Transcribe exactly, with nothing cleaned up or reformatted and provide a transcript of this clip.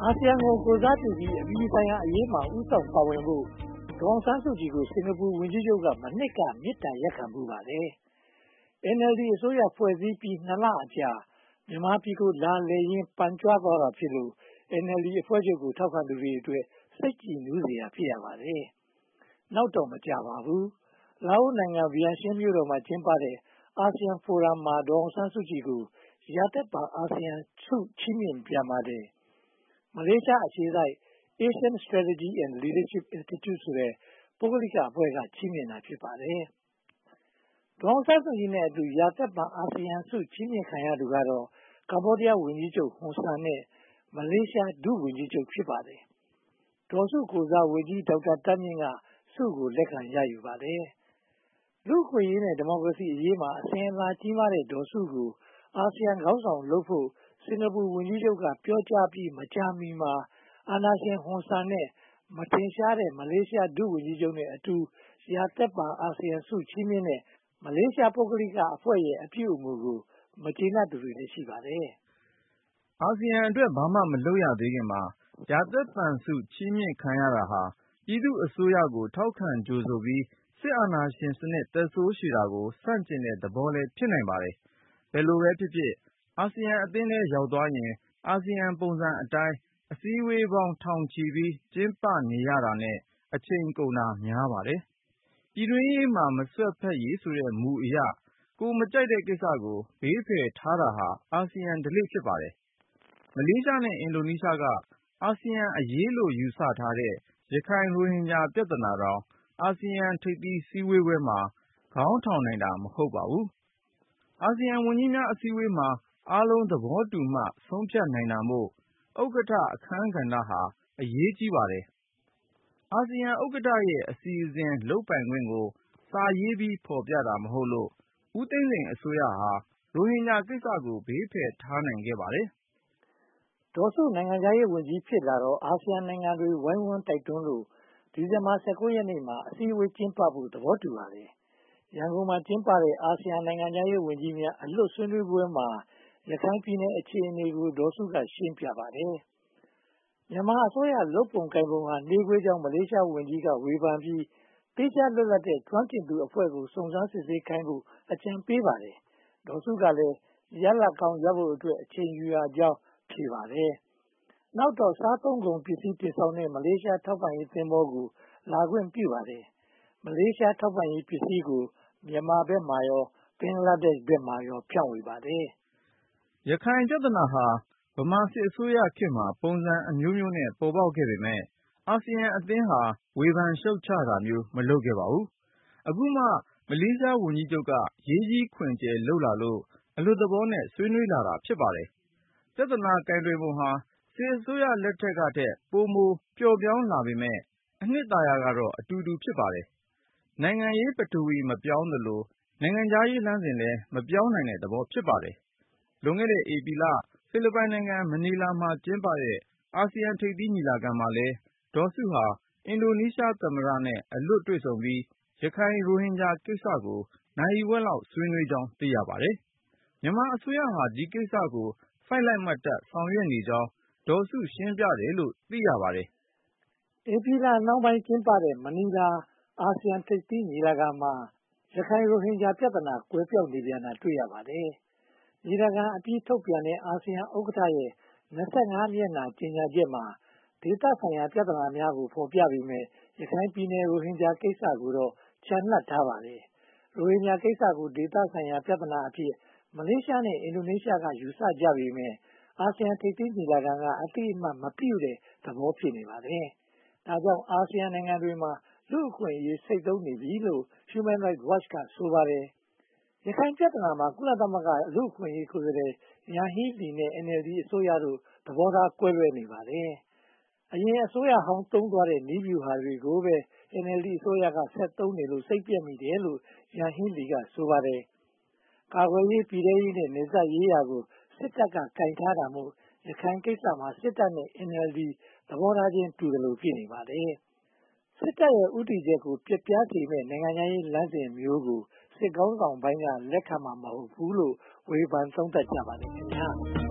အာဆီယံကိုကိုယ်စားပြုပြီးအပြည်ပြည်ဆိုင်ရာအရေးမှာဦးဆောင်ပါဝင်ဖို့ဒေါ်အောင်ဆန်းစုကြည်ကိုစင်ကာပူဝန်ကြီးချုပ်ကမနှစ်ကမေတ္တာရပ်ခံပူပါတယ်။ အန် အယ်လ် ဒီ အစိုးရဖွဲ့စည်းပြီးနှစ်လအကြာမြန်မာပြည်ကိုလာလည်ရင်းပန်ကြွသွားတာဖြစ်လို့ အန် အယ်လ် ဒီ အဖွဲ့ချုပ်ကိုထောက်ခံသူတွေအတွက်စိတ်ကြည်နူးစရာဖြစ်ရပါတယ်။ နောက်တော့မကြပါဘူး။ လာအိုနိုင်ငံဗီယန်ရှင်းမြို့တော်မှာကျင်းပတဲ့အာဆီယံဖိုရမ်မှာဒေါ်အောင်ဆန်းစုကြည်ကိုရာသက်ပန်အာဆီယံဆုချီးမြှင့်ပြန်ပါတယ်။ မလေးရှားအခြေစိုက် Asian Strategy and Leadership Institute ဆိုတဲ့ပုဂ္ဂလိကအဖွဲ့ကချီးမြှင့်တာဖြစ်ပါတယ်။ ဒေါ်အောင်ဆန်းစုကြည်နဲ့အတူရာသက်ပန်အာဆီယံဆုချီးမြှင့်ခံရသူကတော့ကမ္ဘောဒီးယားဝန်ကြီးချုပ်ဟွန်ဆန်နဲ့မလေးရှားဒုဝန်ကြီးချုပ်ဖြစ်ပါတယ်။ ဒေါ်စုကိုယ်စားဝန်ကြီးဒေါက်တာသန်းမြင့်ကဆုကိုလက်ခံရယူပါတယ်။ လူ့အခွင့်အရေးနဲ့ဒီမိုကရေစီအရေးမှာအစဉ်အလာကြီးမားတဲ့ဒေါ်စုကိုအာဆီယံခေါင်းဆောင်လုပ်ဖို့စင်ကာပူဝန်ကြီးချုပ်ကပြောကြားပြီးမကြာမီမှာအာဏာရှင်ဟွန်ဆန်နဲ့မထင်ရှားတဲ့မလေးရှားဒုဝန်ကြီးချုပ်နဲ့အတူရာသက်ပန်အာဆီယံဆုချီးမြှင့်တဲ့မလေးရှားပုဂ္ဂလိကအဖွဲ့ရဲ့အပြုအမူကိုမကျေနပ်သူတွေလည်းရှိပါတယ်။ အာဆီယံအတွက်ဘာမှမလုပ်ရသေးခင်မှာရာသက်ပန်ဆုချီးမြှင့်ခံရတာဟာပြည်သူ့အစိုးရကိုထောက်ခံကြိုဆိုပြီးစစ်အာဏာရှင်စနစ်သက်ဆိုးရှည်တာကိုဆန့်ကျင်တဲ့သဘောလည်းဖြစ်နိုင်ပါတယ်။ ဘယ်လိုပဲဖြစ်ဖြစ်အာဆီယံအသင်းထဲရောက်သွားရင်အာဆီယံပုံစံအတိုင်းအစည်းအဝေးပေါင်းထောင်ချီပြီးကျင်းပနေရတာနဲ့အချိန်ကုန်တာများပါတယ်။ ပြည်တွင်းရေးမှာမစွက်ဖက်ရေးဆိုတဲ့မူအရကိုယ်မကြိုက်တဲ့ကိစ္စကိုဘေးဖယ်ထားတာဟာအာဆီယံဓလေ့ဖြစ်ပါတယ်။ မလေးရှားနဲ့အင်ဒိုနီးရှားကအာဆီယံအရေးလို့ယူဆထားတဲ့ရခိုင်ရိုဟင်ဂျာပြဿနာတောင်အာဆီယံထိပ်သီးစည်းဝေးပွဲမှာခေါင်းထောင်နိုင်တာမဟုတ်ပါဘူး။ အာဆီယံဝန်ကြီးများအစည်းအဝေးမှာအားလုံးသဘောတူမှဆုံးဖြတ်နိုင်တာမို့ဥက္ကဋ္ဌအခန်းကဏ္ဍဟာအရေးကြီးပါတယ်။ အာဆီယံဥက္ကဋ္ဌရဲ့အစီအစဉ်လုပ်ပိုင်ခွင့်ကိုစာရေးပြီးဖော်ပြတာမဟုတ်လို့ဦးသိန်းစိန်အစိုးရဟာရိုဟင်ဂျာကိစ္စကိုဘေးဖယ်ထားနိုင်ခဲ့ပါတယ်။ ဒေါ်စုနိုင်ငံခြားရေးဝန်ကြီးဖြစ်လာတော့အာဆီယံနိုင်ငံတွေဝိုင်းဝန်းတိုက်တွန်းလို့ဒီဇင်ဘာ ၁၉ ရက်နေ့မှာအစည်းအဝေးကျင်းပဖို့သဘောတူပါတယ်။ ရန်ကုန်မှာကျင်းပတဲ့အာဆီယံနိုင်ငံခြားရေးဝန်ကြီးများအလွတ်ဆွေးနွေးပွဲမှာရခိုင်ပြည်နယ်အခြေအနေကိုဒေါ်စုကရှင်းပြပါတယ်။ မြန်မာအစိုးရလုပ်ပုံကိုင်ပုံဟာနှေးကွေးကြောင်းမလေးရှားဝန်ကြီးကဝေဖန်ပြီးသီးခြားလွတ်လပ်တဲ့ကျွမ်းကျင်သူအဖွဲ့ကိုစုံစမ်းစစ်ဆေးခိုင်းဖို့အကြံပေးပါတယ်။ ဒေါ်စုကလည်းရလဒ်ကောင်းရဖို့အတွက်အချိန်ယူရကြောင်းဖြေပါတယ်။ နောက်တော့စားသုံးကုန်ပစ္စည်းတင်ဆောင်တဲ့မလေးရှားထောက်ပံ့ရေးသင်္ဘောကိုလာခွင့်ပြုပါတယ်။ မလေးရှားထောက်ပံ့ရေးပစ္စည်းကိုမြန်မာဘက်မှာရောဘင်္ဂလားဒေ့ရှ်ဘက်မှာရောဖြန့်ဝေပါတယ်။ ရခိုင်ပြဿနာဟာဗမာစစ်အစိုးရခေတ်မှာပုံစံအမျိုးမျိုးနဲ့ပေါ်ပေါက်ခဲ့ပေမယ့်အာဆီယံအသင်းဟာဝေဖန်ရှုတ်ချတာမျိုးမလုပ်ခဲ့ပါဘူး။ အခုမှမလေးရှားဝန်ကြီးချုပ်ကရေးကြီးခွင်ကျယ်လုပ်လာလို့အလွတ်သဘောနဲ့ဆွေးနွေးလာတာဖြစ်ပါတယ်။ ပြဿနာကိုင်တွယ်ပုံဟာစစ်အစိုးရလက်ထက်ကထက်ပိုမိုပျော့ပြောင်းလာပေမယ့်အနှစ်သာရကတော့အတူတူဖြစ်ပါတယ်။ နိုင်ငံရေးပထဝီမပြောင်းသလိုနိုင်ငံခြားရေးလမ်းစဉ်လည်းမပြောင်းနိုင်တဲ့သဘောဖြစ်ပါတယ်။ လွန်ခဲ့တဲ့ဧပြီလဖိလစ်ပိုင်နိုင်ငံမနီလာမှာကျင်းပတဲ့အာဆီယံထိပ်သီးညီလာခံမှာလည်းဒေါ်စုဟာအင်ဒိုနီးရှားသမ္မတနဲ့အလွတ်တွေ့ဆုံပြီးရခိုင်ရိုဟင်ဂျာကိစ္စကိုနာရီဝက်လောက်ဆွေးနွေးကြောင်းသိရပါတယ်။ မြန်မာအစိုးရဟာဒီကိစ္စကိုဖိုက်လိုက်မတ်တပ်ဆောင်ရွက်နေကြောင်းဒေါ်စုရှင်းပြတယ်လို့သိရပါတယ်။ ဧပြီလနှောင်းပိုင်းကျင်းပတဲ့မနီလာအာဆီယံထိပ်သီးညီလာခံမှာရခိုင်ရိုဟင်ဂျာပြဿနာကွယ်ပျောက်နေပြန်တာတွေ့ရပါတယ်။ ညီလာခံအပြီးထုတ်ပြန်တဲ့အာဆီယံဥက္ကဋ္ဌရဲ့ ၂၅ မျက်နှာကြေညာချက်မှာဒေသဆိုင်ရာပြဿနာများကိုဖော်ပြပေမယ့်ရခိုင်ပြည်နယ်ရိုဟင်ဂျာကိစ္စကိုတော့ချန်လှပ်ထားပါတယ်။ ရိုဟင်ဂျာကိစ္စကိုဒေသဆိုင်ရာပြဿနာအဖြစ်မလေးရှားနဲ့အင်ဒိုနီးရှားကယူဆကြပေမယ့်အာဆီယံထိပ်သီးညီလာခံကအသိအမှတ်မပြုတဲ့သဘောဖြစ်နေပါတယ်။ ဒါကြောင့်အာဆီယံနိုင်ငံတွေမှာလူ့အခွင့်အရေးဆိတ်သုဉ်းနေပြီလို့ Human Rights Watch ကဆိုပါတယ်။ ရခိုင်ပြဿနာမှာကုလသမဂ္ဂလူ့အခွင့်အရေးကိုယ်စားလှယ်ယန်ဟီးလီနဲ့ အန် အယ်လ် ဒီ အစိုးရတို့သဘောထားကွဲလွဲနေပါတယ်။ အရင်အစိုးရဟောင်းသုံးသွားတဲ့နည်းဗျူဟာတွေကိုပဲ အန် အယ်လ် ဒီ အစိုးရကဆက်သုံးနေလို့စိတ်ပျက်မိတယ်လို့ယန်ဟီးလီကဆိုပါတယ်။ ကာကွယ်ရေးပြည်ထဲရေးနဲ့နယ်စပ်ရေးရာကိုစစ်တပ်ကကိုင်ထားတာမို့ရခိုင်ကိစ္စမှာစစ်တပ်နဲ့ အန် အယ်လ် ဒီ သဘောထားချင်းတူသလိုဖြစ်နေပါတယ်။ စစ်တပ်ရဲ့ဦးတည်ချက်ကိုပျက်ပြားစေမယ့်နိုင်ငံခြားရေးလမ်းစဉ်မျိုးကိုစစ်ခေါင်းဆောင်ပိုင်းကလက်ခံမှာမဟုတ်ဘူးလို့ဝေဖန်သုံးသပ်ကြပါတယ်ခင်ဗျာ။